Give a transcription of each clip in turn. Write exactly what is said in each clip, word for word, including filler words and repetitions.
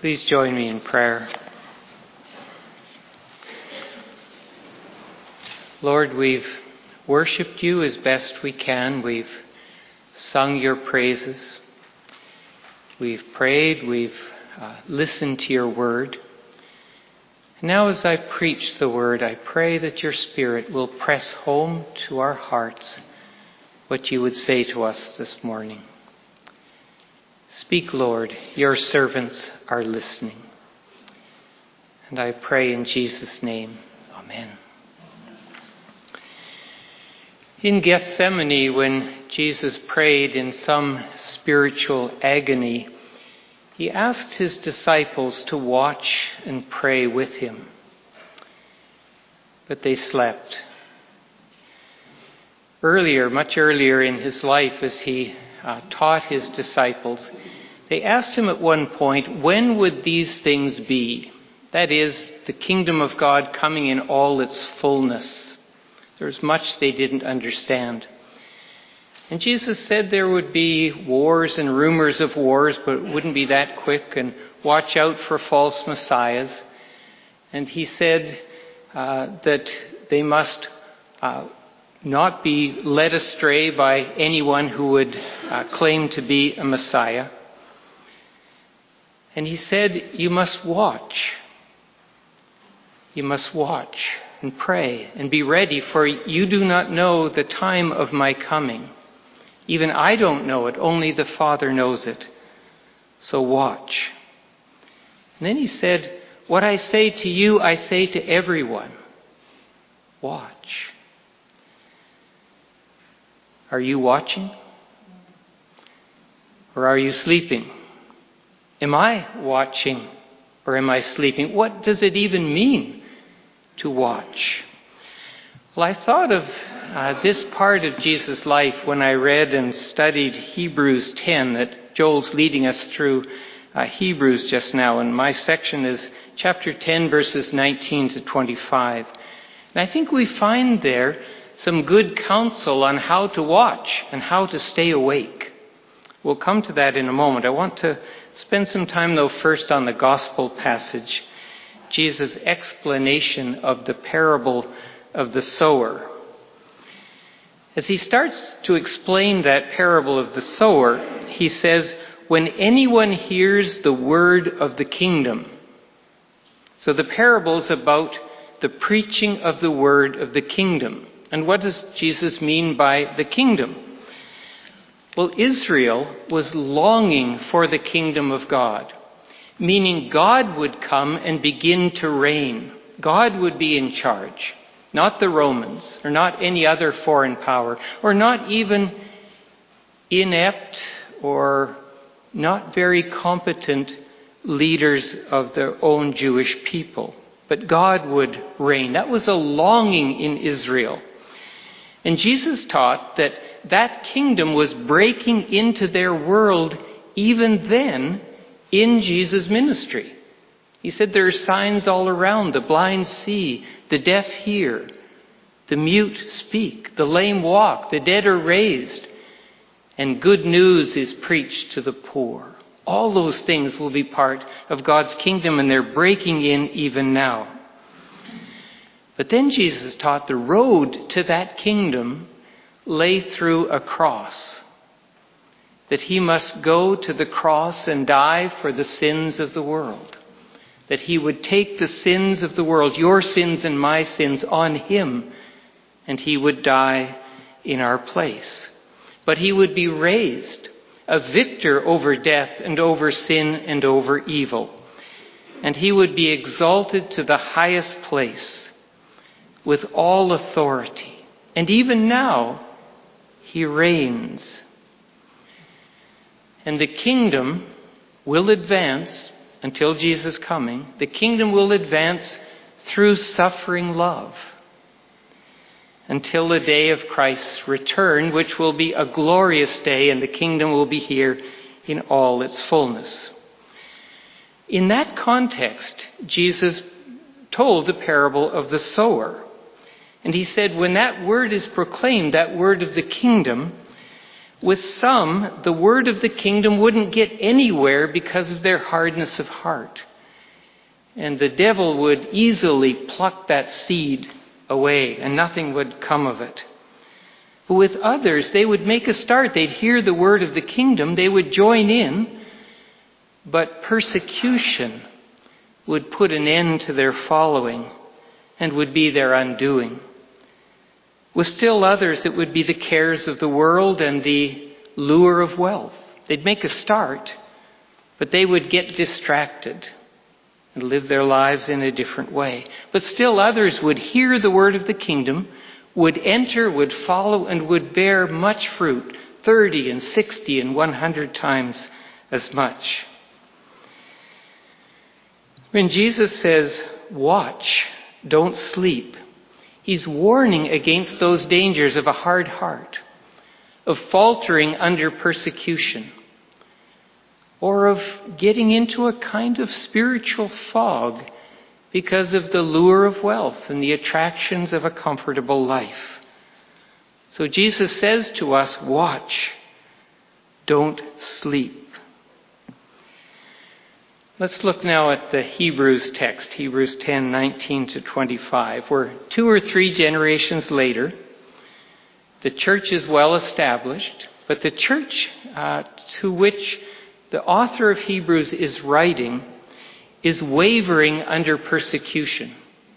Please join me in prayer. Lord, we've worshipped you as best we can. We've sung your praises. We've prayed. We've uh, listened to your word. And now as I preach the word, I pray that your Spirit will press home to our hearts what you would say to us this morning. Speak, Lord, your servants are listening. And I pray in Jesus' name, amen. In Gethsemane, when Jesus prayed in some spiritual agony, he asked his disciples to watch and pray with him. But they slept. Earlier, much earlier in his life, as he uh, taught his disciples, they asked him at one point, when would these things be? That is, the kingdom of God coming in all its fullness. There's much they didn't understand. And Jesus said there would be wars and rumors of wars, but it wouldn't be that quick, and watch out for false messiahs. And he said uh, that they must uh, not be led astray by anyone who would uh, claim to be a Messiah. And he said, you must watch. You must watch and pray and be ready, for you do not know the time of my coming. Even I don't know it, only the Father knows it. So watch. And then he said, what I say to you, I say to everyone. Watch. Are you watching? Or are you sleeping? Am I watching or am I sleeping? What does it even mean to watch? Well, I thought of uh, this part of Jesus' life when I read and studied Hebrews ten, that Joel's leading us through uh, Hebrews just now. And my section is chapter ten, verses nineteen to twenty-five. And I think we find there some good counsel on how to watch and how to stay awake. We'll come to that in a moment. I want to spend some time, though, first on the gospel passage, Jesus' explanation of the parable of the sower. As he starts to explain that parable of the sower, he says, when anyone hears the word of the kingdom. So the parable is about the preaching of the word of the kingdom. And what does Jesus mean by the kingdom? Well, Israel was longing for the kingdom of God, meaning God would come and begin to reign. God would be in charge, not the Romans, or not any other foreign power, or not even inept or not very competent leaders of their own Jewish people. But God would reign. That was a longing in Israel. And Jesus taught that that kingdom was breaking into their world even then in Jesus' ministry. He said there are signs all around. The blind see, the deaf hear, the mute speak, the lame walk, the dead are raised, and good news is preached to the poor. All those things will be part of God's kingdom, and they're breaking in even now. But then Jesus taught the road to that kingdom lay through a cross. That he must go to the cross and die for the sins of the world. That he would take the sins of the world, your sins and my sins, on him, and he would die in our place. But he would be raised, a victor over death and over sin and over evil. And he would be exalted to the highest place with all authority. And even now, he reigns. And the kingdom will advance until Jesus' coming. The kingdom will advance through suffering love until the day of Christ's return, which will be a glorious day, and the kingdom will be here in all its fullness. In that context, Jesus told the parable of the sower. And he said, when that word is proclaimed, that word of the kingdom, With some, the word of the kingdom wouldn't get anywhere because of their hardness of heart. And the devil would easily pluck that seed away and nothing would come of it. But with others, they would make a start. They'd hear the word of the kingdom. They would join in. But persecution would put an end to their following and would be their undoing. With still others, it would be the cares of the world and the lure of wealth. They'd make a start, but they would get distracted and live their lives in a different way. But still others would hear the word of the kingdom, would enter, would follow, and would bear much fruit, thirty and sixty and one hundred times as much. When Jesus says, watch, don't sleep, he's warning against those dangers of a hard heart, of faltering under persecution, or of getting into a kind of spiritual fog because of the lure of wealth and the attractions of a comfortable life. So Jesus says to us, watch, don't sleep. Let's look now at the Hebrews text, Hebrews ten, nineteen to twenty-five, where two or three generations later, the church is well established, but the church uh, to which the author of Hebrews is writing is wavering under persecution.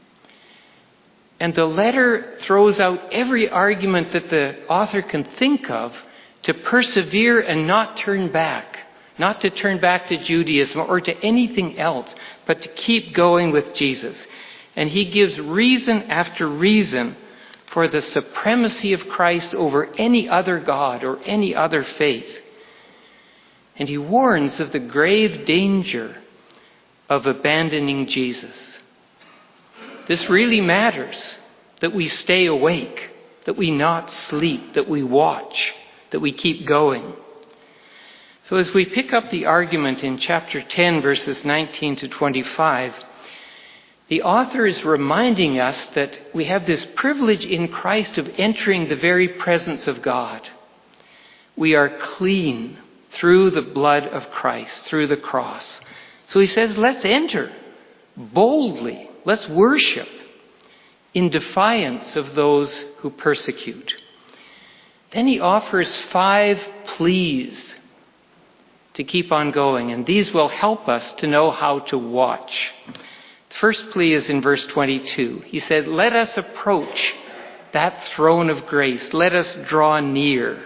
And the letter throws out every argument that the author can think of to persevere and not turn back. Not to turn back to Judaism or to anything else, but to keep going with Jesus. And he gives reason after reason for the supremacy of Christ over any other God or any other faith. And he warns of the grave danger of abandoning Jesus. This really matters, that we stay awake, that we not sleep, that we watch, that we keep going. So as we pick up the argument in chapter ten, verses nineteen to twenty-five, the author is reminding us that we have this privilege in Christ of entering the very presence of God. We are clean through the blood of Christ, through the cross. So he says, let's enter boldly. Let's worship in defiance of those who persecute. Then he offers five pleas to keep on going, and these will help us to know how to watch. The first plea is in verse twenty-two. He said, let us approach that throne of grace. Let us draw near.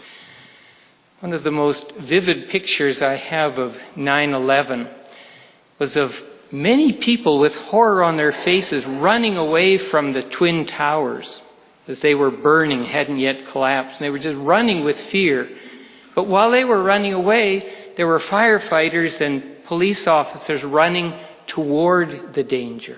One of the most vivid pictures I have of nine eleven was of many people with horror on their faces running away from the Twin Towers as they were burning, hadn't yet collapsed. And they were just running with fear. But while they were running away, there were firefighters and police officers running toward the danger.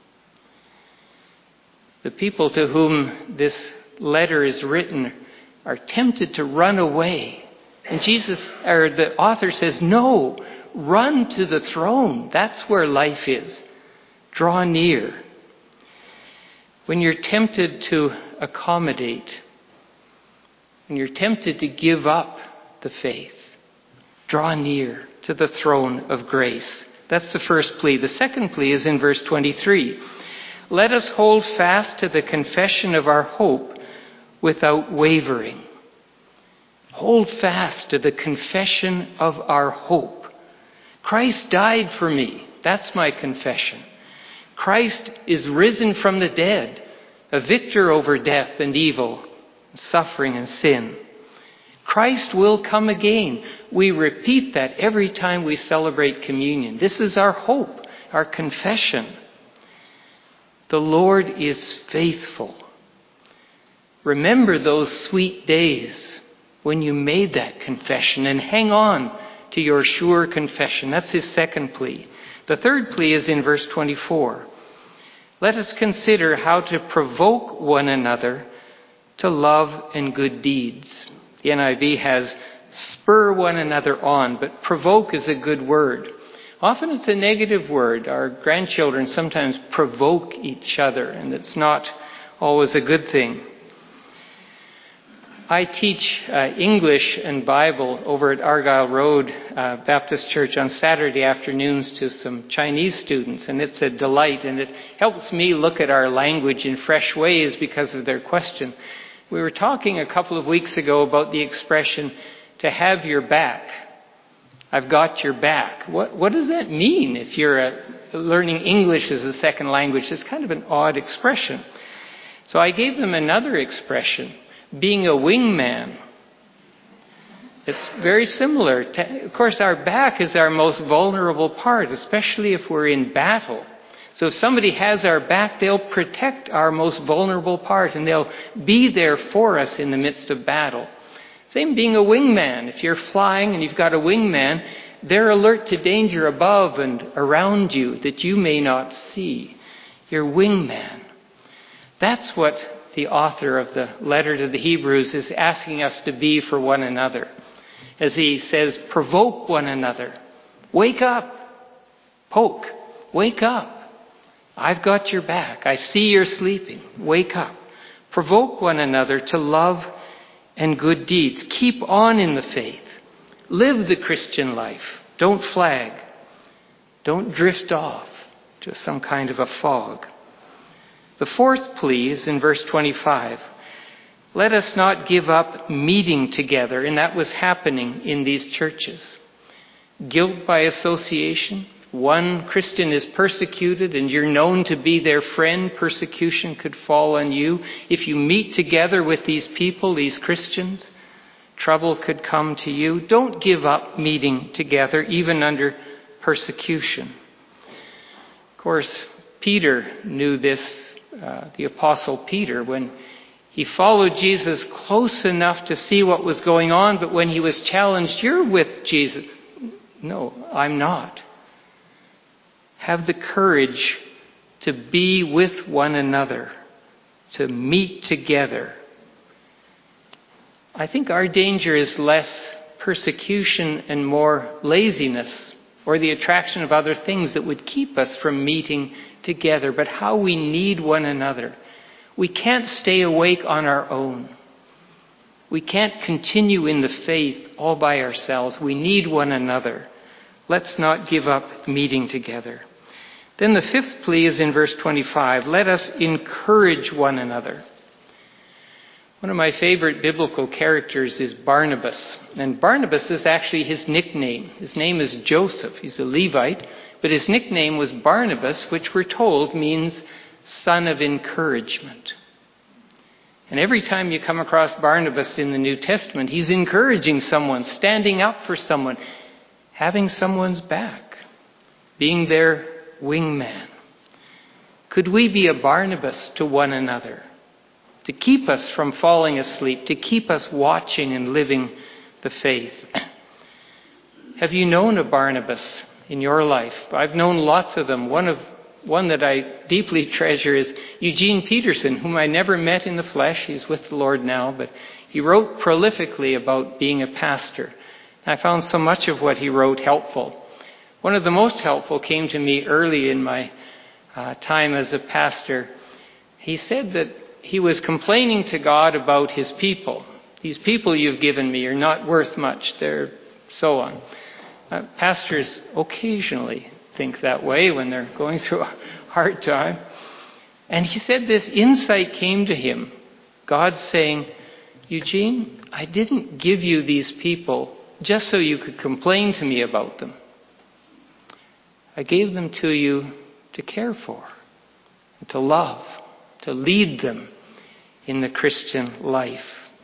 The people to whom this letter is written are tempted to run away. And Jesus, or the author says, no, run to the throne. That's where life is. Draw near. When you're tempted to accommodate, when you're tempted to give up the faith, draw near to the throne of grace. That's the first plea. The second plea is in verse twenty-three. Let us hold fast to the confession of our hope without wavering. Hold fast to the confession of our hope. Christ died for me. That's my confession. Christ is risen from the dead, a victor over death and evil, suffering and sin. Christ will come again. We repeat that every time we celebrate communion. This is our hope, our confession. The Lord is faithful. Remember those sweet days when you made that confession and hang on to your sure confession. That's his second plea. The third plea is in verse twenty-four. Let us consider how to provoke one another to love and good deeds. The N I V has spur one another on, but provoke is a good word. Often it's a negative word. Our grandchildren sometimes provoke each other, and it's not always a good thing. I teach uh, English and Bible over at Argyle Road uh, Baptist Church on Saturday afternoons to some Chinese students, and it's a delight, and it helps me look at our language in fresh ways because of their question. We were talking a couple of weeks ago about the expression, to have your back. I've got your back. What, what does that mean if you're uh, learning English as a second language? It's kind of an odd expression. So I gave them another expression, being a wingman. It's very similar. To, of course, our back is our most vulnerable part, especially if we're in battle. So if somebody has our back, they'll protect our most vulnerable part, and they'll be there for us in the midst of battle. Same being a wingman. If you're flying and you've got a wingman, they're alert to danger above and around you that you may not see. Your wingman. That's what the author of the letter to the Hebrews is asking us to be for one another. As he says, provoke one another. Wake up. Poke. Wake up. I've got your back. I see you're sleeping. Wake up. Provoke one another to love and good deeds. Keep on in the faith. Live the Christian life. Don't flag. Don't drift off to some kind of a fog. The fourth plea is in verse twenty-five. Let us not give up meeting together, and that was happening in these churches. Guilt by association. One Christian is persecuted and you're known to be their friend, persecution could fall on you. If you meet together with these people, these Christians, trouble could come to you. Don't give up meeting together, even under persecution. Of course, Peter knew this, uh, the Apostle Peter, when he followed Jesus close enough to see what was going on, but when he was challenged, you're with Jesus. No, I'm not. Have the courage to be with one another, to meet together. I think our danger is less persecution and more laziness or the attraction of other things that would keep us from meeting together, but how we need one another. We can't stay awake on our own. We can't continue in the faith all by ourselves. We need one another. Let's not give up meeting together. Then the fifth plea is in verse twenty-five. Let us encourage one another. One of my favorite biblical characters is Barnabas. And Barnabas is actually his nickname. His name is Joseph. He's a Levite. But his nickname was Barnabas, which we're told means son of encouragement. And every time you come across Barnabas in the New Testament, he's encouraging someone, standing up for someone, having someone's back, being their wingman. Could we be a Barnabas to one another, to keep us from falling asleep, to keep us watching and living the faith? Have you known a Barnabas in your life? I've known lots of them. One of one that I deeply treasure is Eugene Peterson, whom I never met in the flesh. He's with the Lord now, but he wrote prolifically about being a pastor. I found so much of what he wrote helpful. One of the most helpful came to me early in my uh, time as a pastor. He said that he was complaining to God about his people. These people you've given me are not worth much. They're so on. Uh, pastors occasionally think that way when they're going through a hard time. And he said this insight came to him. God saying, Eugene, I didn't give you these people just so you could complain to me about them. I gave them to you to care for, to love, to lead them in the Christian life.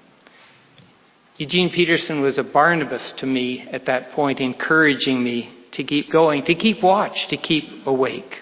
Eugene Peterson was a Barnabas to me at that point, encouraging me to keep going, to keep watch, to keep awake.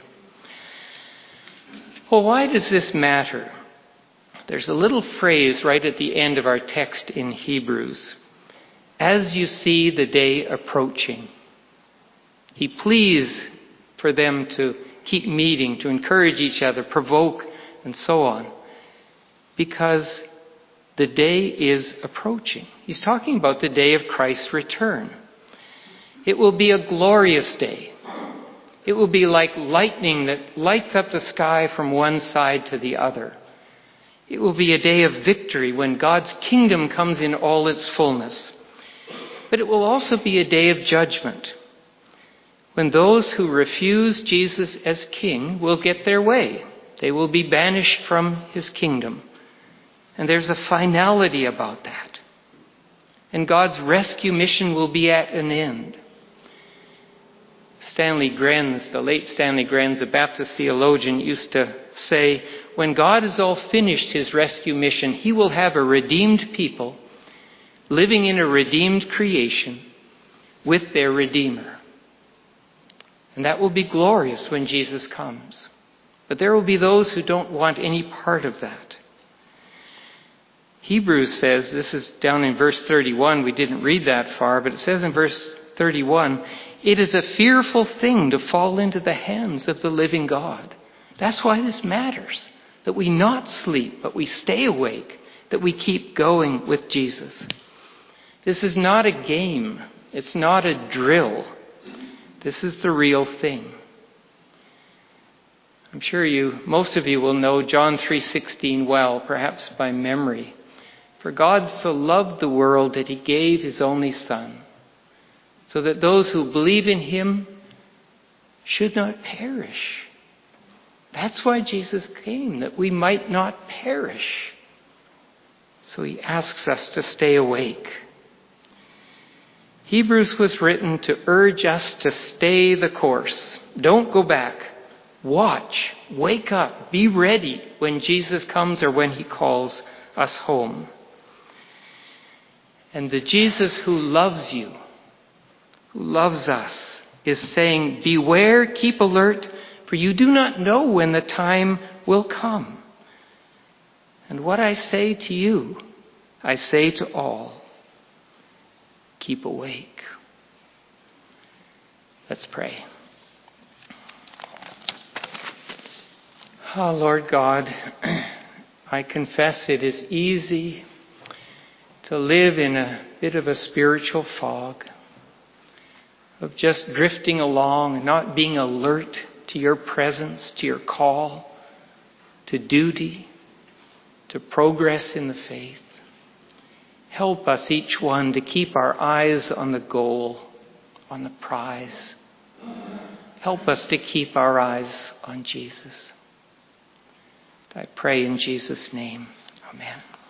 Well, why does this matter? There's a little phrase right at the end of our text in Hebrews. As you see the day approaching. He pleads for them to keep meeting, to encourage each other, provoke, and so on. Because the day is approaching. He's talking about the day of Christ's return. It will be a glorious day. It will be like lightning that lights up the sky from one side to the other. It will be a day of victory when God's kingdom comes in all its fullness. But it will also be a day of judgment, when those who refuse Jesus as king will get their way. They will be banished from his kingdom. And there's a finality about that. And God's rescue mission will be at an end. Stanley Grenz, the late Stanley Grenz, a Baptist theologian, used to say, when God has all finished his rescue mission, he will have a redeemed people living in a redeemed creation with their Redeemer. And that will be glorious when Jesus comes. But there will be those who don't want any part of that. Hebrews says, this is down in verse thirty-one, we didn't read that far, but it says in verse thirty-one, it is a fearful thing to fall into the hands of the living God. That's why this matters, that we not sleep, but we stay awake, that we keep going with Jesus. This is not a game. It's not a drill. This is the real thing. I'm sure you, most of you will know John three sixteen well, perhaps by memory. For God so loved the world that he gave his only Son, so that those who believe in him should not perish. That's why Jesus came, that we might not perish. So he asks us to stay awake. Hebrews was written to urge us to stay the course. Don't go back. Watch, wake up, be ready when Jesus comes or when he calls us home. And the Jesus who loves you, who loves us, is saying, beware, keep alert, for you do not know when the time will come. And what I say to you, I say to all, keep awake. Let's pray. Oh, Lord God, I confess it is easy to live in a bit of a spiritual fog, of just drifting along and not being alert to your presence, to your call, to duty, to progress in the faith. Help us, each one, to keep our eyes on the goal, on the prize. Help us to keep our eyes on Jesus. I pray in Jesus' name. Amen.